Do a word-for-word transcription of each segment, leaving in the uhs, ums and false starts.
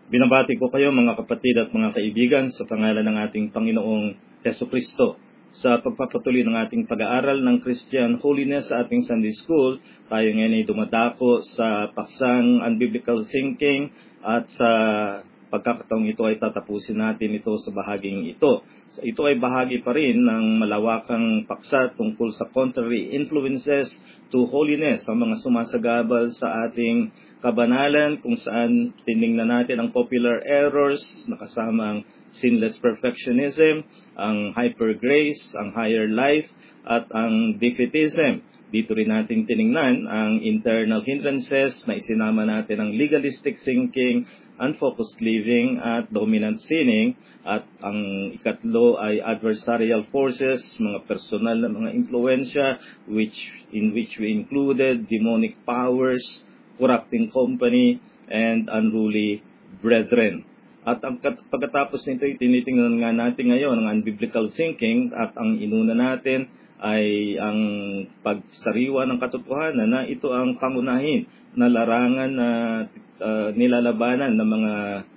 Binabati ko kayo mga kapatid at mga kaibigan sa pangalan ng ating Panginoong Hesukristo. Sa pagpapatuloy ng ating pag-aaral ng Christian Holiness sa ating Sunday School, tayo ngayon ay dumadako sa paksang Unbiblical Thinking at sa pagkakataong ito ay tatapusin natin ito sa bahaging ito. So, ito ay bahagi pa rin ng malawakang paksa tungkol sa contrary influences to holiness, ang mga sumasagabal sa ating kabanalan, kung saan tiningnan natin ang popular errors na kasama ang sinless perfectionism, ang hyper grace, ang higher life, at ang defeatism. Dito rin natin tiningnan ang internal hindrances na isinama natin ang legalistic thinking, unfocused living, at dominant sinning. At ang ikatlo ay adversarial forces, mga personal na mga impluensya, which, in which we included demonic powers, corrupting company, and unruly brethren. At ang pagkatapos nito, tinitingnan nga natin ngayon ang unbiblical thinking, at ang inuna natin ay ang pagsariwa ng katotohanan na ito ang pangunahin na larangan na uh, nilalabanan ng mga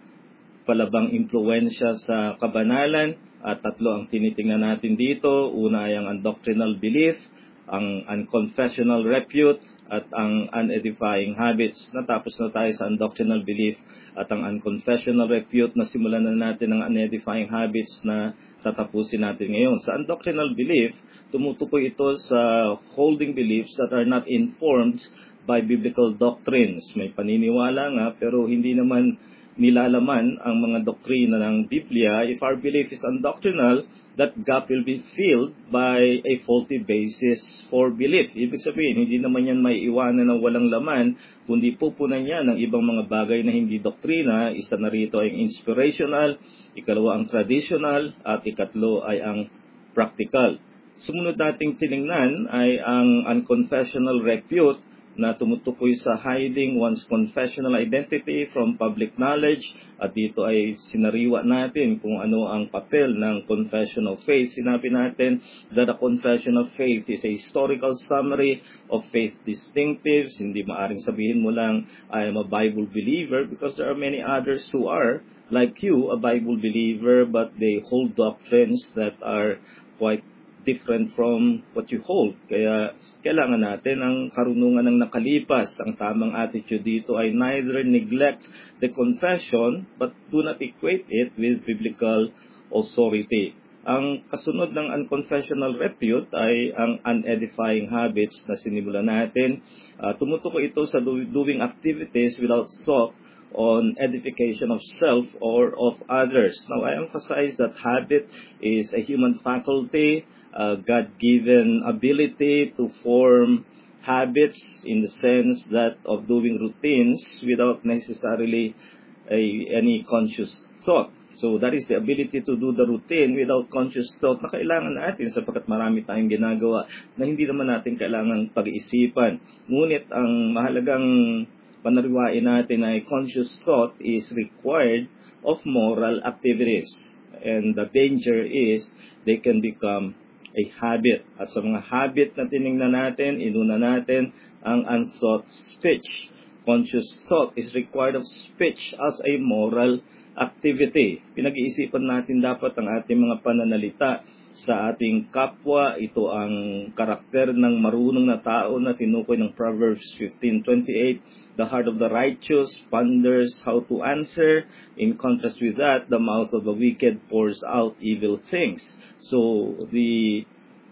palabang impluensya sa kabanalan. At tatlo ang tinitingnan natin dito. Una ay ang undoctrinal belief, ang unconfessional repute, at ang unedifying habits. Natapos na tayo sa undoctrinal belief at ang unconfessional repute, na simulan na natin ang unedifying habits na tatapusin natin ngayon. Sa undoctrinal belief, tumutukoy ito sa holding beliefs that are not informed by biblical doctrines. May paniniwala nga pero hindi naman nilalaman ang mga doktrina ng Biblia. If our belief is undoctrinal, that gap will be filled by a faulty basis for belief. Ibig sabihin, hindi naman yan may iwanan ng walang laman, kundi pupunan niya ng ibang mga bagay na hindi doktrina. Isa na rito ay inspirational, ikalawa ang traditional, at ikatlo ay ang practical. Sumunod nating tiningnan ay ang unconfessional repute, na tumutukoy sa hiding one's confessional identity from public knowledge. At dito ay sinariwa natin kung ano ang papel ng confession of faith. Sinabi natin that a confession of faith is a historical summary of faith distinctives. Hindi maaring sabihin mo lang, I am a Bible believer, because there are many others who are, like you, a Bible believer, but they hold doctrines that are quite different from what you hold. Kaya kailangan natin ang karunungan ng nakalipas. Ang tamang attitude dito ay neither neglect the confession but do not equate it with biblical authority. Ang kasunod ng unconfessional repute ay ang unedifying habits na sinimulan natin. Uh, tumutukoy ito sa doing activities without thought on edification of self or of others. Now, I emphasize that habit is a human faculty, a God-given ability to form habits in the sense that of doing routines without necessarily a, any conscious thought. So that is the ability to do the routine without conscious thought na kailangan natin sapagkat marami tayong ginagawa na hindi naman natin kailangan pag-iisipan. Ngunit ang mahalagang panariwain natin ay conscious thought is required of moral activities. And the danger is they can become a habit. At sa mga habit na tiningnan natin, inuna natin ang unthought speech. Conscious thought is required of speech as a moral activity. Pinag-iisipan natin dapat ang ating mga pananalita sa ating kapwa. Ito ang karakter ng marunong na tao na tinukoy ng Proverbs fifteen twenty-eight. The heart of the righteous ponders how to answer. In contrast with that, the mouth of the wicked pours out evil things. So, the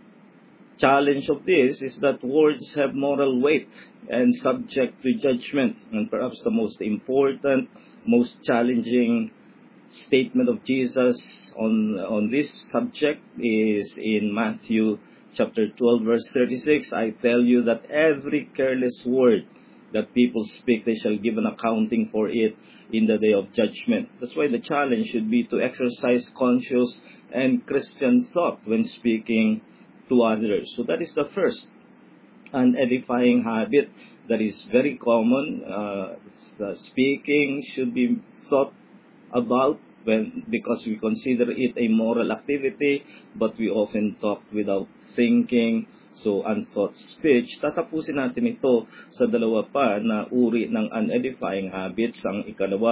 challenge of this is that words have moral weight and subject to judgment. And perhaps the most important, most challenging statement of Jesus on, on this subject is in Matthew chapter twelve, verse thirty-six. I tell you that every careless word that people speak, they shall give an accounting for it in the day of judgment. That's why the challenge should be to exercise conscious and Christian thought when speaking to others. So that is the first, an edifying habit that is very common. Uh, the speaking should be thought about when because we consider it a moral activity, but we often talk without thinking. So, unthought speech, tatapusin natin ito sa dalawa pa na uri ng unedifying habits. Ang ikalawa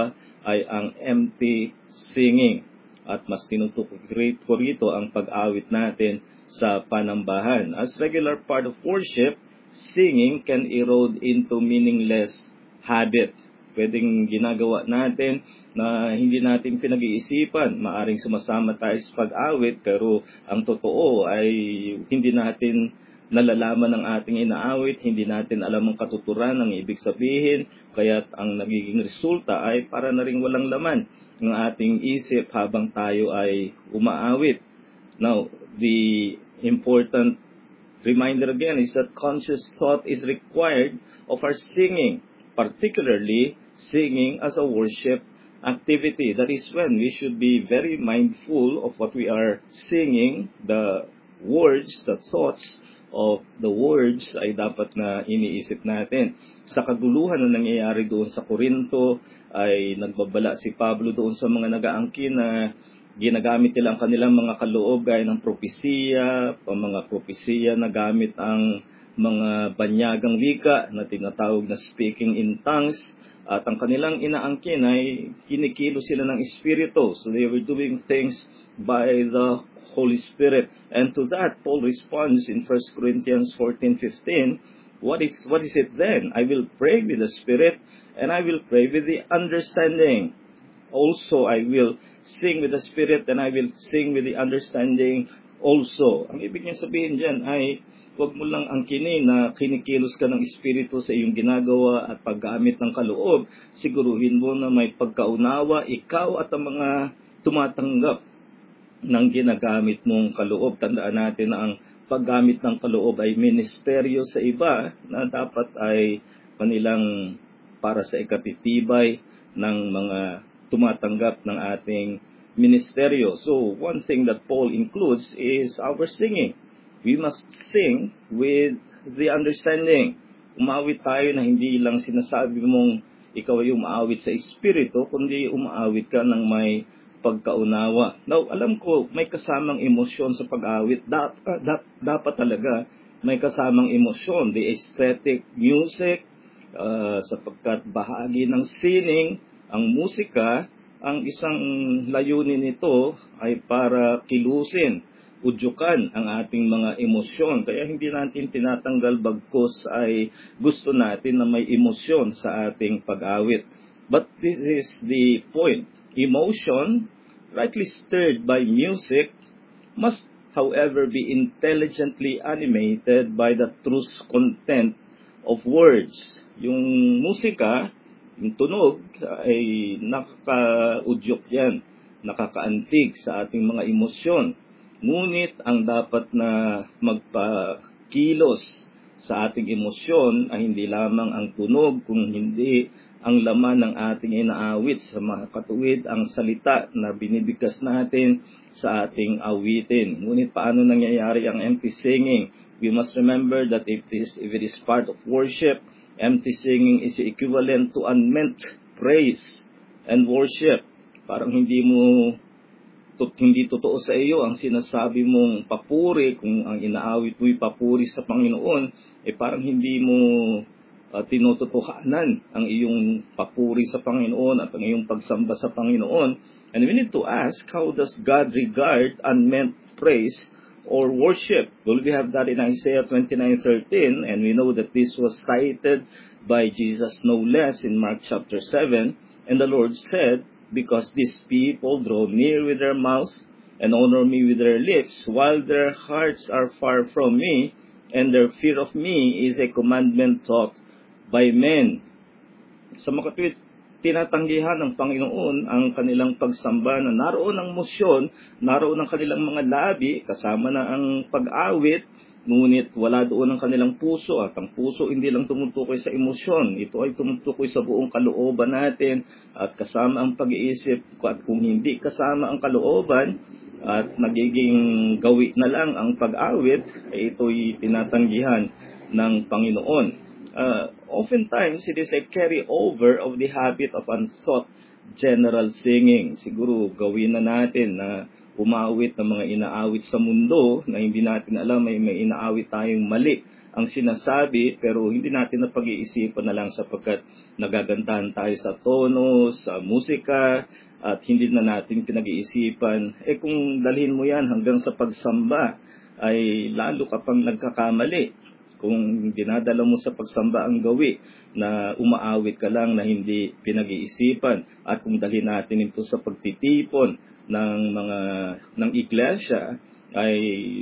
ay ang empty singing. At mas tinutukoy ko rito ang pag-awit natin sa panambahan. As regular part of worship, singing can erode into meaningless habit. Pwedeng ginagawa natin na hindi natin pinag-iisipan. Maaring sumasama tayo sa pag-awit, pero ang totoo ay hindi natin nalalaman ng ating inaawit, hindi natin alam ang katuturan ng ibig sabihin, kaya't ang nagiging resulta ay para na ring walang laman ng ating isip habang tayo ay umaawit. Now, the important reminder again is that conscious thought is required of our singing, particularly singing as a worship activity. That is when we should be very mindful of what we are singing, the words, the thoughts of the words ay dapat na iniisip natin. Sa kaguluhan na nangyayari doon sa Korinto, ay nagbabala si Pablo doon sa mga nag-aangkin na ginagamit nila ang kanilang mga kaloob gaya ng propesiya, ang mga propesiya na gamit ang mga banyagang wika na tinatawag na speaking in tongues, at ang kanilang inaangkin ay kinikilo sila ng Espiritu. So they were doing things by the Holy Spirit. And to that, Paul responds in First Corinthians fourteen fifteen, what is, what is it then? I will pray with the Spirit, and I will pray with the understanding. Also, I will sing with the Spirit, and I will sing with the understanding also. Ang ibig niya sabihin dyan ay, huwag mo lang angkinin na kinikilos ka ng Espiritu sa iyong ginagawa at paggamit ng kaloob. Siguruhin mo na may pagkaunawa, ikaw at ang mga tumatanggap ng ginagamit mong kaloob. Tandaan natin na ang paggamit ng kaloob ay ministeryo sa iba na dapat ay kanilang para sa ikatitibay ng mga tumatanggap ng ating ministeryo. So, one thing that Paul includes is our singing. We must sing with the understanding. Umawit tayo na hindi lang sinasabi mong ikaw ay umaawit sa Espiritu, kundi umaawit ka ng may pagkaunawa. Now, alam ko, may kasamang emosyon sa pag-awit. Dap, dap, dapat talaga may kasamang emosyon. The aesthetic music, uh, sapagkat bahagi ng sining, ang musika, ang isang layunin nito ay para kilusin, udyukan ang ating mga emosyon. Kaya hindi natin tinatanggal bagkus ay gusto natin na may emosyon sa ating pag-awit. But this is the point. Emotion, rightly stirred by music, must however be intelligently animated by the truth content of words. Yung musika, yung tunog ay nakaka-udyok yan, nakakaantig sa ating mga emosyon. Ngunit ang dapat na magpakilos sa ating emosyon ay hindi lamang ang tunog, kung hindi ang laman ng ating inaawit. Sa mga katuwid, ang salita na binibigkas natin sa ating awitin. Ngunit paano nangyayari ang empty singing? We must remember that if, this, if it is part of worship, empty singing is equivalent to unmeant praise and worship. Parang hindi mo Tot, hindi totoo sa iyo ang sinasabi mong papuri. Kung ang inaawit mo'y papuri sa Panginoon, eh parang hindi mo uh, tinutotohanan ang iyong papuri sa Panginoon at ang iyong pagsamba sa Panginoon. And we need to ask, how does God regard unmeant praise or worship? Well, we have that in Isaiah twenty-nine thirteen, and we know that this was cited by Jesus no less in Mark chapter seven. And the Lord said, because these people draw near with their mouth and honor me with their lips, while their hearts are far from me, and their fear of me is a commandment taught by men. Sa makatwid, tinatanggihan ng Panginoon ang kanilang pagsamba na naroon ang mosyon, naroon ang kanilang mga labi, kasama na ang pag-awit, ngunit wala doon ang kanilang puso. At ang puso hindi lang tumutukoy sa emosyon, ito ay tumutukoy sa buong kalooban natin at kasama ang pag-iisip. At kung hindi kasama ang kalooban at nagiging gawi na lang ang pag-awit, ay ito'y tinatanggihan ng Panginoon. Uh, oftentimes, it is a carry-over of the habit of unthought general singing. Siguro gawin na natin na umawit ng mga inaawit sa mundo na hindi natin alam, may, may inaawit tayong mali ang sinasabi, pero hindi natin napag-iisipan na lang sapagkat nagagandahan tayo sa tono, sa musika, at hindi na natin pinag-iisipan. Eh kung dalhin mo yan hanggang sa pagsamba, ay lalo ka pang nagkakamali. Kung dinadala mo sa pagsamba ang gawi na umaawit ka lang na hindi pinag-iisipan, at kung dalhin natin ito sa pagtitipon ng mga ng iglesia, ay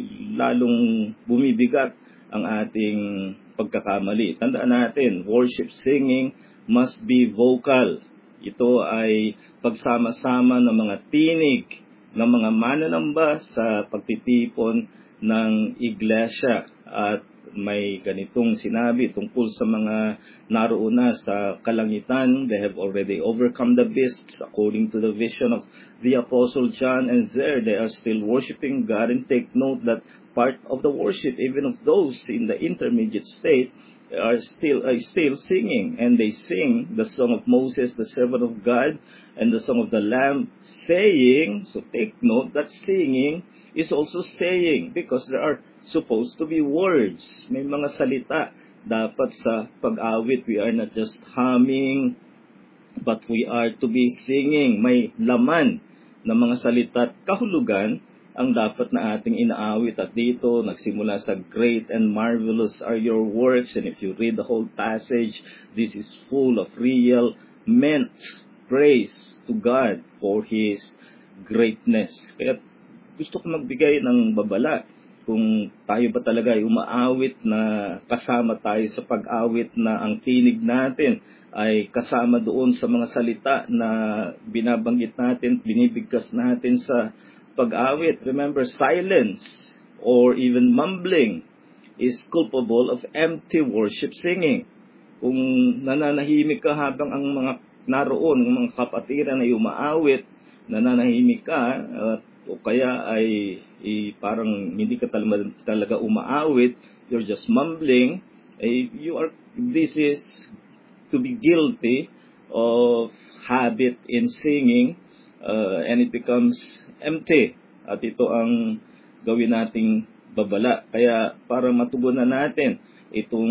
lalong bumibigat ang ating pagkakamali. Tandaan natin, worship singing must be vocal. Ito ay pagsama-sama ng mga tinig ng mga mananamba sa pagtitipon ng iglesia. At may ganitong sinabi tungkol sa mga naroon na sa kalangitan. They have already overcome the beasts according to the vision of the Apostle John, and there they are still worshiping God. And take note that part of the worship, even of those in the intermediate state, are still are still singing, and they sing the song of Moses, the servant of God, and the song of the Lamb, saying, so take note that singing is also saying, because there are supposed to be words. May mga salita dapat sa pag-awit. We are not just humming, but we are to be singing. May laman ng mga salita at kahulugan ang dapat na ating inaawit. At dito, nagsimula sa great and marvelous are your works. And if you read the whole passage, this is full of real meant praise to God for His greatness. Kaya gusto ko magbigay ng babala kung tayo ba talaga ay umaawit na kasama tayo sa pag-awit na ang tinig natin ay kasama doon sa mga salita na binabanggit natin, binibigkas natin sa pag-awit. Remember, silence or even mumbling is culpable of empty worship singing. Kung nananahimik ka habang ang mga naroon, ang mga kapatiran ay umaawit, nananahimik ka, uh, o kaya ay, ay parang hindi ka talaga, talaga umaawit, you're just mumbling, eh, you are, this is to be guilty of habit in singing, uh, and it becomes empty. At ito ang gawin nating babala. Kaya para matugunan natin itong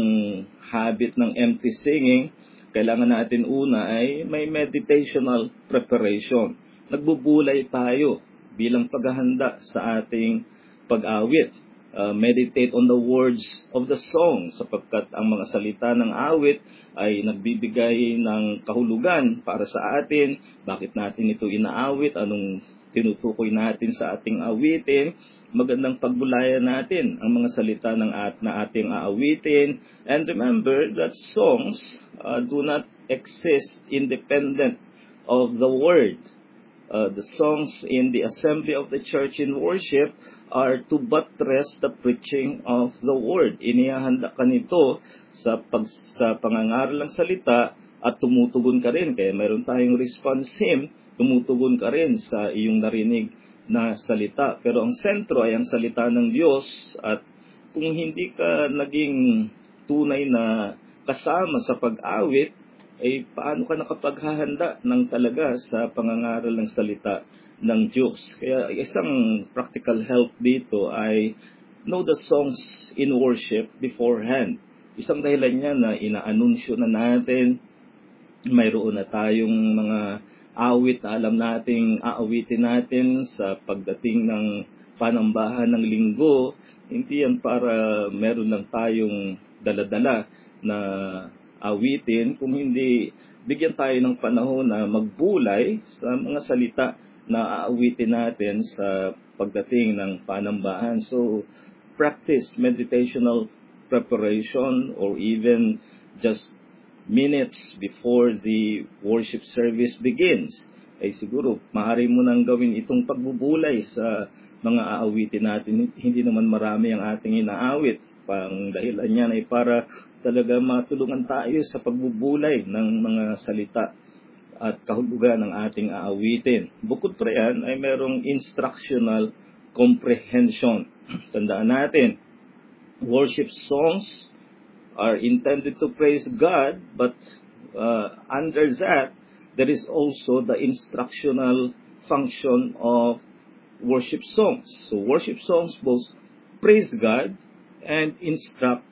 habit ng empty singing, kailangan natin una ay may meditational preparation. Nagbubulay tayo bilang paghahanda sa ating pag-awit. Uh, meditate on the words of the song, sapagkat ang mga salita ng awit ay nagbibigay ng kahulugan para sa atin. Bakit natin ito inaawit? Anong tinutukoy natin sa ating awitin? Magandang pagbulayan natin ang mga salita ng at na ating aawitin. And remember that songs uh, do not exist independent of the word. Uh, the songs in the assembly of the church in worship are to buttress the preaching of the word. Inihahanda ka nito sa, pag, sa pangangaral ng salita at tumutugon ka rin. Kaya mayroon tayong response hymn, tumutugon ka rin sa iyong narinig na salita. Pero ang sentro ay ang salita ng Diyos, at kung hindi ka naging tunay na kasama sa pag-awit, ay paano ka nakapaghahanda ng talaga sa pangangaral ng salita ng Diyos. Kaya isang practical help dito ay know the songs in worship beforehand. Isang dahilan niya na inaanunsyo na natin, mayroon na tayong mga awit na alam nating aawitin natin sa pagdating ng panambahan ng linggo. Hindi yan para meron lang tayong daladala na awitin, kung hindi bigyan tayo ng panahon na magbulay sa mga salita na aawitin natin sa pagdating ng panambahan. So, practice meditational preparation, or even just minutes before the worship service begins. Ay siguro, maaari mo nang gawin itong pagbubulay sa mga aawitin natin. Hindi naman marami ang ating inaawit. Pang dahilan niyan ay para talaga matulungan tayo sa pagbubulay ng mga salita at kahulugan ng ating aawitin. Bukod pa yan ay merong instructional comprehension. Tandaan natin, worship songs are intended to praise God, but uh, under that, there is also the instructional function of worship songs. So worship songs both praise God and instruct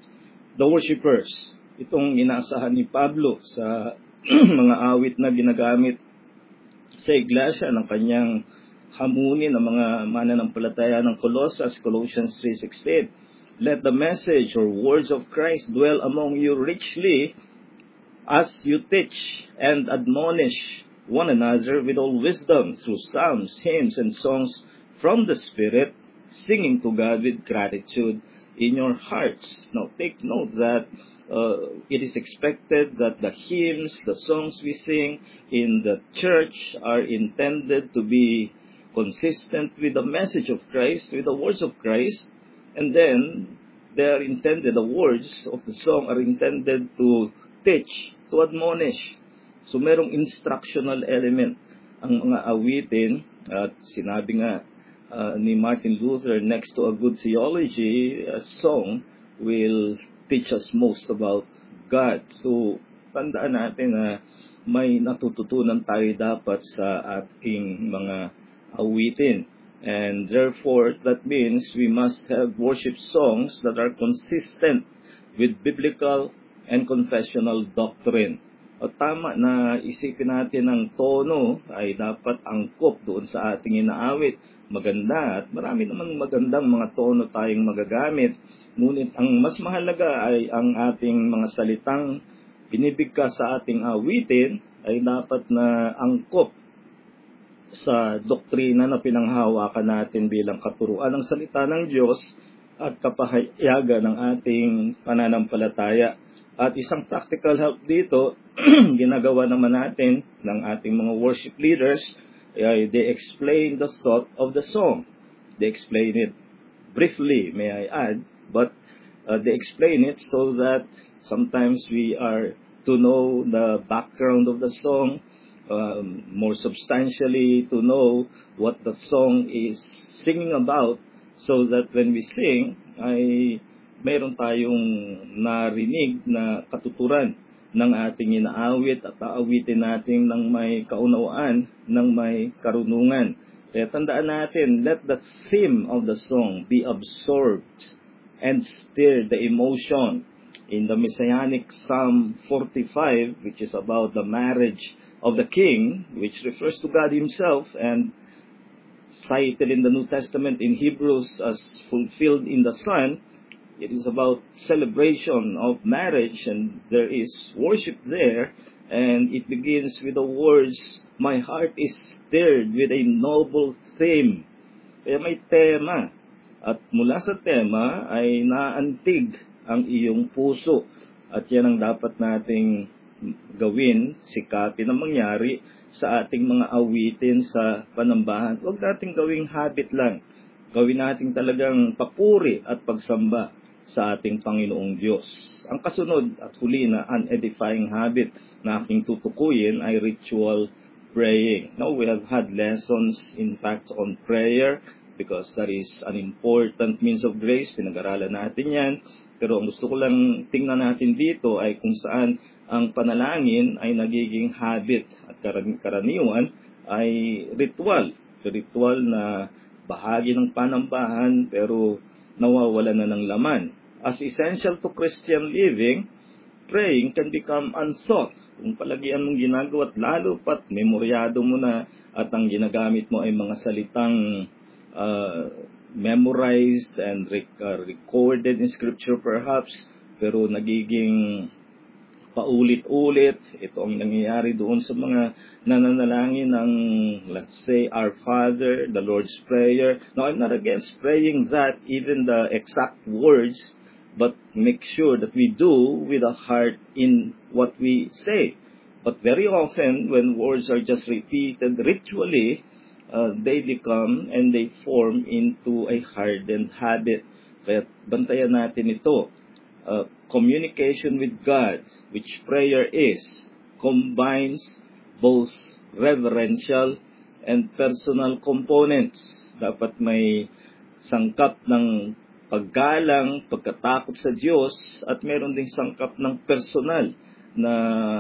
the worshipers. Itong inaasahan ni Pablo sa mga awit na ginagamit sa iglesia ng kanyang hamunin ng mga mananampalataya ng Colossus, Colossians three sixteen. Let the message or words of Christ dwell among you richly as you teach and admonish one another with all wisdom through psalms, hymns, and songs from the Spirit, singing to God with gratitude in your hearts. Now, take note that uh, it is expected that the hymns, the songs we sing in the church are intended to be consistent with the message of Christ, with the words of Christ, and then they are intended, the words of the song are intended to teach, to admonish. So, merong instructional element ang mga awitin, at sinabi nga uh, ni Martin Luther, next to a good theology, a song will teach us most about God. So, tandaan natin na may natututunan tayo dapat sa ating mga awitin. And therefore, that means we must have worship songs that are consistent with biblical and confessional doctrine. O tama na isipin natin ang tono ay dapat angkop doon sa ating inaawit. Maganda at marami naman magandang mga tono tayong magagamit. Ngunit ang mas mahalaga ay ang ating mga salitang binibigkas sa ating awitin ay dapat na angkop sa doktrina na pinanghawakan natin bilang katuruan ng salita ng Diyos at kapahayagan ng ating pananampalataya. At isang practical help dito, ginagawa naman natin ng ating mga worship leaders, ay they explain the thought of the song. They explain it briefly, may I add, but uh, they explain it so that sometimes we are to know the background of the song, um, more substantially to know what the song is singing about, so that when we sing, ay mayroon tayong narinig na katuturan ng ating inaawit at aawitin natin ng may kaunawaan, ng may karunungan. Kaya tandaan natin, let the theme of the song be absorbed and stir the emotion. In the Messianic Psalm forty-five, which is about the marriage of the king, which refers to God himself and cited in the New Testament in Hebrews as fulfilled in the Son, it is about celebration of marriage, and there is worship there, and it begins with the words, my heart is stirred with a noble theme. Kaya may tema, at mula sa tema ay naantig ang iyong puso, at yan ang dapat nating gawin, sikapin na mangyari sa ating mga awitin sa panambahan. Huwag nating gawing habit lang, gawin natin talagang papuri at pagsamba sa ating Panginoong Diyos. Ang kasunod at huli na unedifying habit na aking tutukuyin ay ritual praying. Now, we have had lessons, in fact, on prayer because that is an important means of grace. Pinag-aralan natin yan. Pero ang gusto ko lang tingnan natin dito ay kung saan ang panalangin ay nagiging habit at karaniwan ay ritual. Ritual na bahagi ng panambahan pero nawawala na ng laman. As essential to Christian living, praying can become unsought. Kung palagian mong ginagawa at lalo pat memoryado mo na at ang ginagamit mo ay mga salitang uh, memorized and rec- uh, recorded in Scripture perhaps, pero nagiging paulit-ulit. Ito ang nangyayari doon sa mga nananalangin ng, let's say, Our Father, the Lord's Prayer. Now, I'm not against praying that, even the exact words, but make sure that we do with a heart in what we say. But very often, when words are just repeated ritually, uh, they become and they form into a hardened habit. Kaya bantayan natin ito. Uh, communication with God, which prayer is, combines both reverential and personal components. Dapat may sangkap ng paggalang, pagkatakot sa Diyos, at meron ding sangkap ng personal na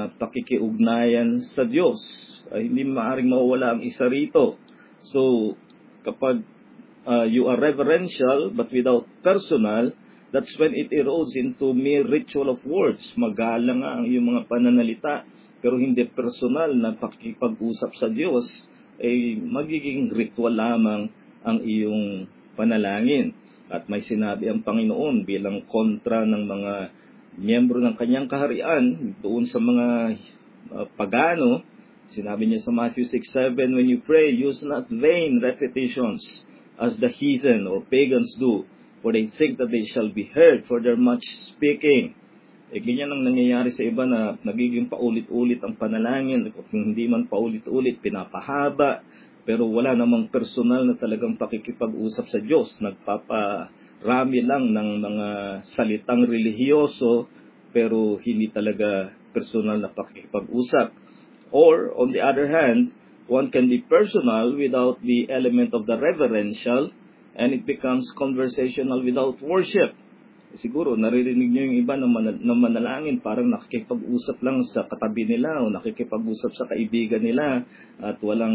pakikiugnayan sa Diyos. Ay, hindi maaaring mawala ang isa rito. So, kapag uh, you are reverential but without personal, that's when it erodes into mere ritual of words. Magalang nga ang iyong mga pananalita, pero hindi personal na pakikipag-usap sa Diyos, ay magiging ritual lamang ang iyong panalangin. At may sinabi ang Panginoon bilang kontra ng mga miyembro ng kanyang kaharian doon sa mga uh, pagano. Sinabi niya sa Matthew six seven, when you pray, use not vain repetitions as the heathen or pagans do, for they think that they shall be heard for their much speaking. Eh, ganyan ang nangyayari sa iba na nagiging paulit-ulit ang panalangin. Kung hindi man paulit-ulit, pinapahaba. Pero wala namang personal na talagang pakikipag-usap sa Diyos. Nagpaparami lang ng mga salitang relihiyoso, pero hindi talaga personal na pakikipag-usap. Or, on the other hand, one can be personal without the element of the reverential, and it becomes conversational without worship. Siguro, naririnig nyo yung iba na, man- na manalangin, parang nakikipag-usap lang sa katabi nila o nakikipag-usap sa kaibigan nila at walang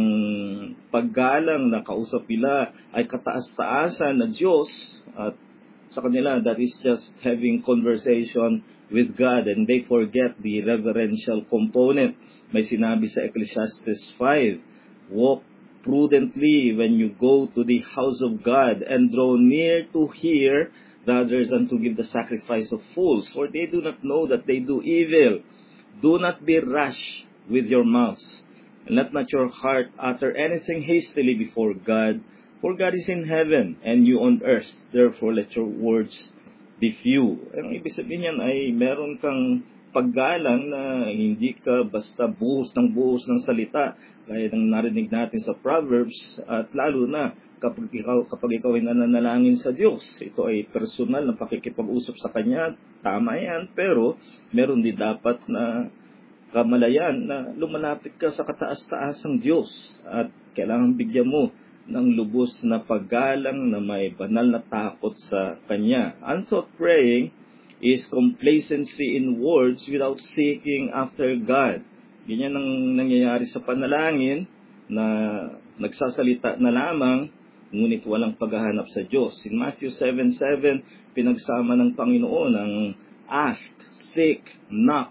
paggalang na kausap nila ay kataas-taasan na Diyos, at sa kanila that is just having conversation with God, and they forget the reverential component. May sinabi sa Ecclesiastes five, walk prudently when you go to the house of God and draw near to hear rather than to give the sacrifice of fools, for they do not know that they do evil. Do not be rash with your mouth, and let not your heart utter anything hastily before God, for God is in heaven, and you on earth. Therefore let your words be few. Ang ibig sabihin yan ay meron kang paggalang na hindi ka basta buhos ng buhos ng salita, gaya ng narinig natin sa Proverbs, at lalo na kapag ikaw, kapag ikaw ay nananalangin sa Diyos. Ito ay personal na pakikipag-usap sa Kanya, tama yan, pero meron din dapat na kamalayan na lumalapit ka sa kataas-taasang Diyos, at kailangan bigyan mo ng lubos na paggalang na may banal na takot sa Kanya. Unthought praying is complacency in words without seeking after God. Ganyan ang nangyayari sa panalangin, na nagsasalita na lamang, ngunit walang paghahanap sa Diyos. In Matthew seven seven, pinagsama ng Panginoon ang ask, seek, knock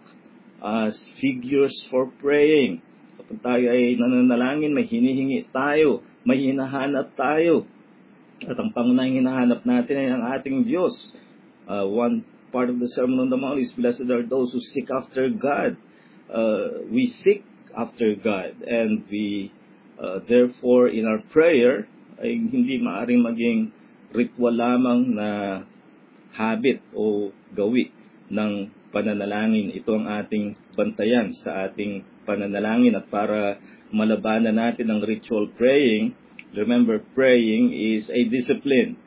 as figures for praying. Kapag tayo ay nananalangin, may hinihingi tayo, may hinahanap tayo. At ang pangunahing hinahanap natin ay ang ating Diyos. Uh, one part of the Sermon on the Mount is, blessed are those who seek after God. Uh, we seek after God, and we, uh, therefore, in our prayer, ay hindi maaring maging ritual lamang na habit o gawi ng pananalangin. Ito ang ating bantayan sa ating pananalangin, at para malabanan natin ang ritual praying, remember, praying is a discipline.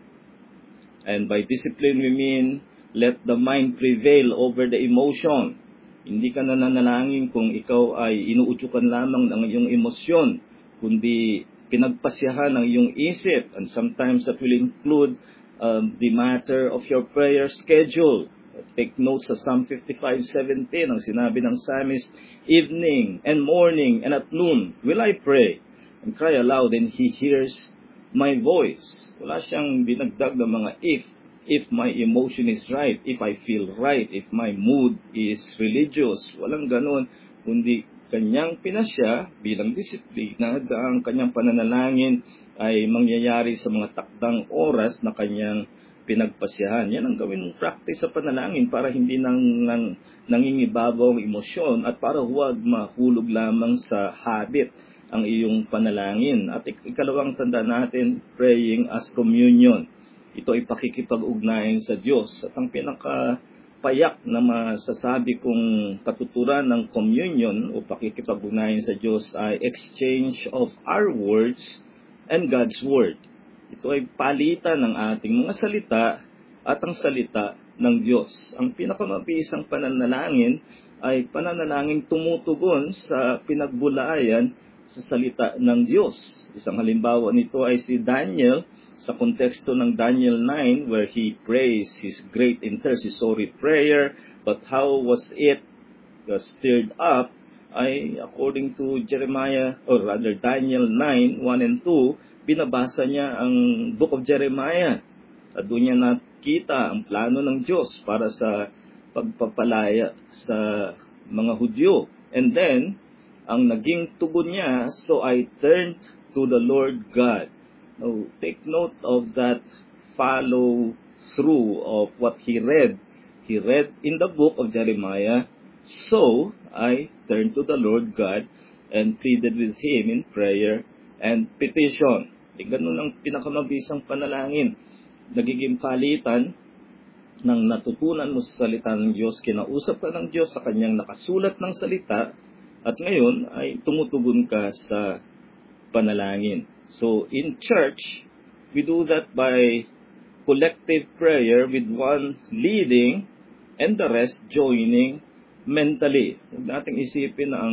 And by discipline we mean let the mind prevail over the emotion. Hindi ka nananalangin kung ikaw ay inuudyukan lamang ng iyong emosyon, kundi pinagpasyahan ng iyong isip, and sometimes that will include um, the matter of your prayer schedule. Take note sa Psalm fifty-five seventeen, ang sinabi ng psalmist, evening and morning and at noon will I pray and cry aloud, and He hears my voice. Wala siyang dinagdag ng mga if. If my emotion is right, if I feel right, if my mood is religious. Walang ganun, kundi kanyang pinasya bilang disiplina na ang kanyang pananalangin ay mangyayari sa mga takdang oras na kanyang pinagpasyahan. Yan ang gawin mong practice sa panalangin para hindi nang, nang nangingibabaw ang emosyon, at para huwag mahulog lamang sa habit ang iyong panalangin. At ik- ikalawang tanda natin, praying as communion. Ito ay pakikipag-ugnayan sa Diyos. At ang pinaka payak na masasabi kong katuturan ng communion o pakikipag-ugnayan sa Diyos ay exchange of our words and God's Word. Ito ay palitan ng ating mga salita at ang salita ng Diyos. Ang pinakamabisang pananalangin ay pananalangin tumutugon sa pinagbulaayan sa salita ng Diyos. Isang halimbawa nito ay si Daniel, sa konteksto ng Daniel nine, where he prays his great intercessory prayer, but how was it uh, stirred up ay according to Jeremiah, or rather Daniel nine one and two, binabasa niya ang Book of Jeremiah. At doon niya nakita ang plano ng Diyos para sa pagpapalaya sa mga Hudyo. And then, ang naging tugon niya, so I turned to the Lord God. Now, take note of that follow through of what he read. He read in the book of Jeremiah, so I turned to the Lord God and pleaded with Him in prayer and petition. E, ganun ang pinakamabisang panalangin. Nagiging palitan ng natutunan mo sa salita ng Diyos, kinausap ka ng Diyos sa kanyang nakasulat ng salita, at ngayon ay tumutugon ka sa panalangin. So, in church, we do that by collective prayer with one leading and the rest joining mentally. Huwag nating isipin na ang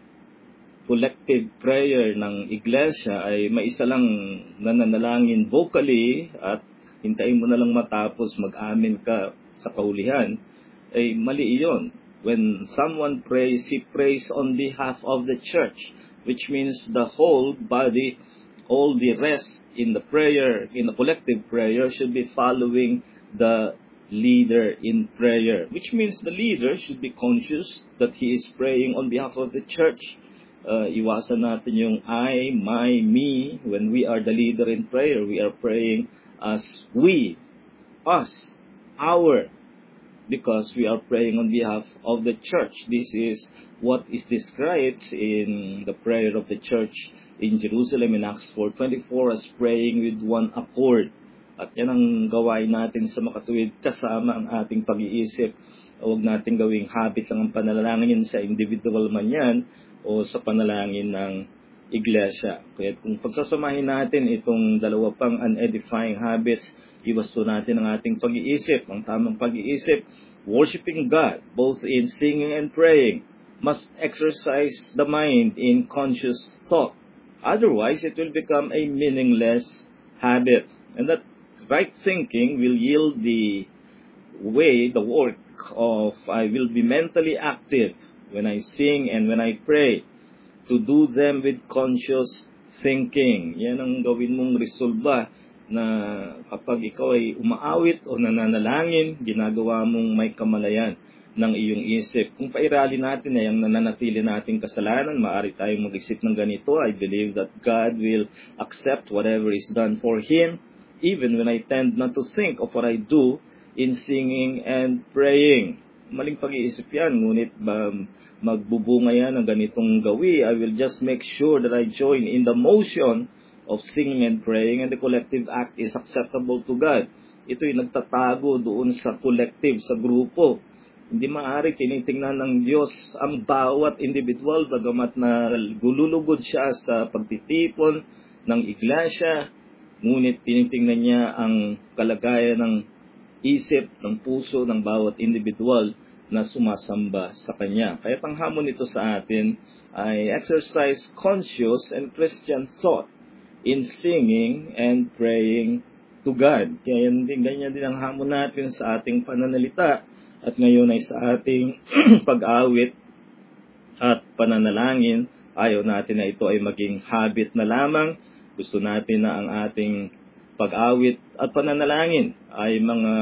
collective prayer ng iglesia ay maisa lang nananalangin vocally at hintayin mo na lang matapos mag-amin ka sa kahulihan, ay mali iyon. When someone prays, he prays on behalf of the church, which means the whole body, all the rest in the prayer, in the collective prayer, should be following the leader in prayer, which means the leader should be conscious that he is praying on behalf of the church. Uh, iwasan natin yung I, my, me. When we are the leader in prayer, we are praying as we, us, our, because we are praying on behalf of the church. This is what is described in the prayer of the church in Jerusalem in Acts four twenty-four as praying with one accord. At yan ang gawain natin sa makatuwid kasama ang ating pag-iisip. Huwag natin gawing habit lang ang panalangin sa individual man yan o sa panalangin ng iglesia. Kaya kung pagsasamahin natin itong dalawa pang unedifying habits, iwasto natin ang ating pag-iisip, ang tamang pag-iisip. Worshiping God, both in singing and praying, must exercise the mind in conscious thought. Otherwise, it will become a meaningless habit. And that right thinking will yield the way, the work of I will be mentally active when I sing and when I pray, to do them with conscious thinking. Yan ang gawin mong resolba na kapag ikaw ay umaawit o nananalangin, ginagawa mong may kamalayan ng iyong isip. Kung pairali natin ay ang nananatili nating kasalanan, maaari tayong mag-isip ng ganito, I believe that God will accept whatever is done for Him, even when I tend not to think of what I do in singing and praying. Maling pag-iisip yan, ngunit um, magbubunga yan ng ganitong gawi. I will just make sure that I join in the motion of singing and praying, and the collective act is acceptable to God. Ito'y nagtatago doon sa collective, sa grupo. Hindi maaari tinitingnan ng Diyos ang bawat individual, bagamat na gululugod siya sa pagtitipon ng iglesia, ngunit tinitingnan niya ang kalagayan ng isip, ng puso ng bawat individual na sumasamba sa Kanya. Kaya ang hamon nito sa atin ay exercise conscious and Christian thought in singing and praying to God. Kaya yan din, ganyan din ang hamon natin sa ating pananalita at ngayon ay sa ating pag-awit at pananalangin. Ayaw natin na ito ay maging habit na lamang. Gusto natin na ang ating pag-awit at pananalangin ay mga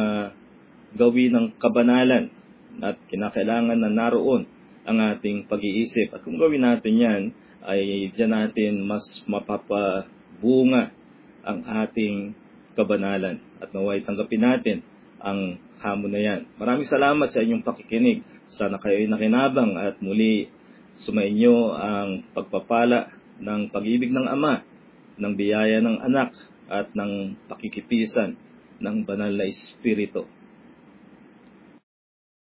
gawin ng kabanalan at kinakailangan na naroon ang ating pag-iisip. At kung gawin natin yan, ay diyan natin mas mapapabunga ang ating kabanalan. At naway tanggapin natin ang hamon na yan. Maraming salamat sa inyong pakikinig. Sana kayo'y nakinabang at muli sumainyo ang pagpapala ng pag-ibig ng Ama, ng biyaya ng Anak, at ng pakikipisan ng Banal na Espiritu.